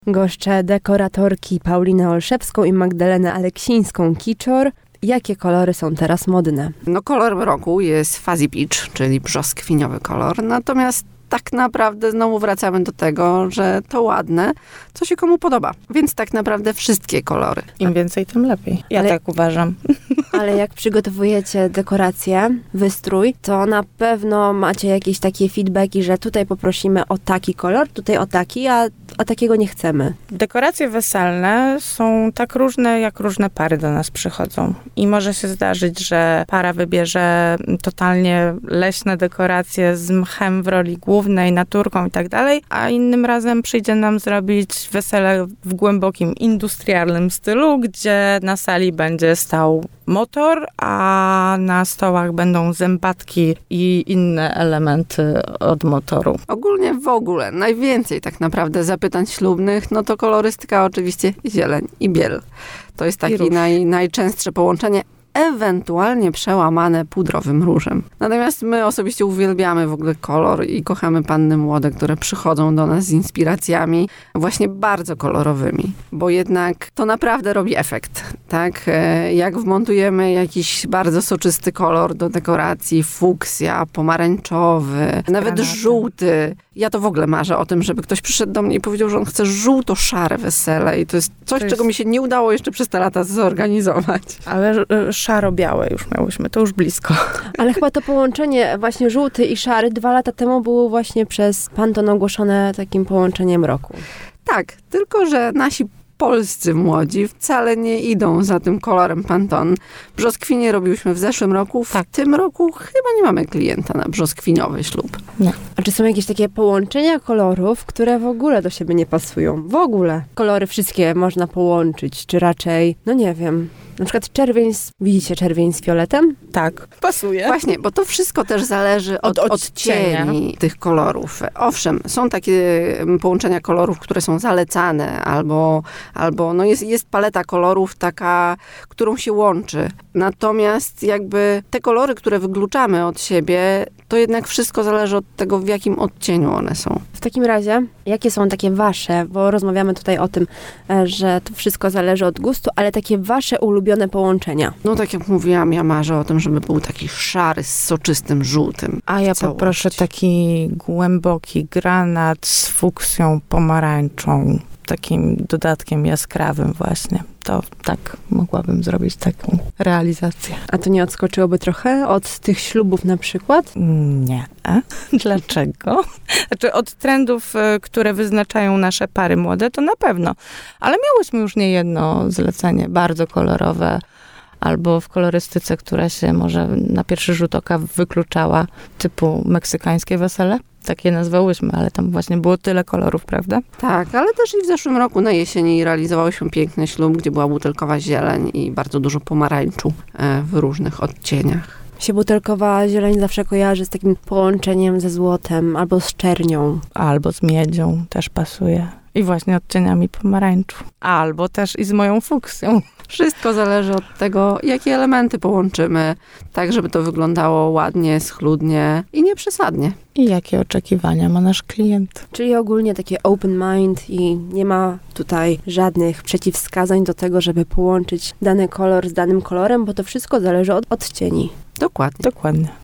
Goszczę dekoratorki Paulinę Olszewską i Magdalenę Aleksińską-Kiczor. Jakie kolory są teraz modne? No kolor roku jest Fuzzy Peach, czyli brzoskwiniowy kolor. Natomiast tak naprawdę znowu wracamy do tego, że to ładne, co się komu podoba. Więc tak naprawdę wszystkie kolory. Im więcej, tym lepiej. Ja tak uważam. Ale jak przygotowujecie dekorację, wystrój, to na pewno macie jakieś takie feedbacki, że tutaj poprosimy o taki kolor, tutaj o taki, a takiego nie chcemy. Dekoracje weselne są tak różne, jak różne pary do nas przychodzą. I może się zdarzyć, że para wybierze totalnie leśne dekoracje z mchem w roli głównej, naturką i tak dalej, a innym razem przyjdzie nam zrobić wesele w głębokim industrialnym stylu, gdzie na sali będzie stał motor, a na stołach będą zębatki i inne elementy od motoru. Ogólnie w ogóle najwięcej tak naprawdę zapytań ślubnych, no to kolorystyka oczywiście zieleń i biel. To jest takie najczęstsze połączenie, ewentualnie przełamane pudrowym różem. Natomiast my osobiście uwielbiamy w ogóle kolor i kochamy panny młode, które przychodzą do nas z inspiracjami właśnie bardzo kolorowymi, bo jednak to naprawdę robi efekt, tak? Jak wmontujemy jakiś bardzo soczysty kolor do dekoracji, fuksja, pomarańczowy, nawet żółty. Ja to w ogóle marzę o tym, żeby ktoś przyszedł do mnie i powiedział, że on chce żółto-szare wesele i to jest coś, czego mi się nie udało jeszcze przez te lata zorganizować. Ale szaro-białe już miałyśmy, to już blisko. Ale chyba to połączenie właśnie żółty i szary 2 lata temu było właśnie przez Pantone ogłoszone takim połączeniem roku. Tak, tylko że nasi polscy młodzi wcale nie idą za tym kolorem Pantone. Brzoskwinie robiłyśmy w zeszłym roku. W tym roku chyba nie mamy klienta na brzoskwiniowy ślub. Nie. A czy są jakieś takie połączenia kolorów, które w ogóle do siebie nie pasują? W ogóle. Kolory wszystkie można połączyć, czy raczej, no nie wiem... Na przykład widzicie czerwień z fioletem? Tak, pasuje. Właśnie, bo to wszystko też zależy od odcieni tych kolorów. Owszem, są takie połączenia kolorów, które są zalecane, albo no jest paleta kolorów taka, którą się łączy. Natomiast jakby te kolory, które wykluczamy od siebie, to jednak wszystko zależy od tego, w jakim odcieniu one są. W takim razie, jakie są takie wasze, bo rozmawiamy tutaj o tym, że to wszystko zależy od gustu, ale takie wasze ulubione połączenia? No tak jak mówiłam, ja marzę o tym, żeby był taki szary z soczystym żółtym. A ja poproszę taki głęboki granat z fuksją pomarańczą, takim dodatkiem jaskrawym właśnie. To tak, mogłabym zrobić taką realizację. A to nie odskoczyłoby trochę od tych ślubów na przykład? Nie. Dlaczego? Znaczy od trendów, które wyznaczają nasze pary młode, to na pewno. Ale miałyśmy już niejedno zlecenie bardzo kolorowe, albo w kolorystyce, która się może na pierwszy rzut oka wykluczała, typu meksykańskie wesele. Tak je nazwałyśmy, ale tam właśnie było tyle kolorów, prawda? Tak, ale też i w zeszłym roku na jesieni realizowałyśmy piękny ślub, gdzie była butelkowa zieleń i bardzo dużo pomarańczu w różnych odcieniach. Się butelkowa zieleń zawsze kojarzy z takim połączeniem ze złotem albo z czernią. Albo z miedzią też pasuje. I właśnie odcieniami pomarańczu. Albo też i z moją fuksją. Wszystko zależy od tego, jakie elementy połączymy, tak żeby to wyglądało ładnie, schludnie i nieprzesadnie. I jakie oczekiwania ma nasz klient. Czyli ogólnie takie open mind i nie ma tutaj żadnych przeciwwskazań do tego, żeby połączyć dany kolor z danym kolorem, bo to wszystko zależy od odcieni. Dokładnie. Dokładnie.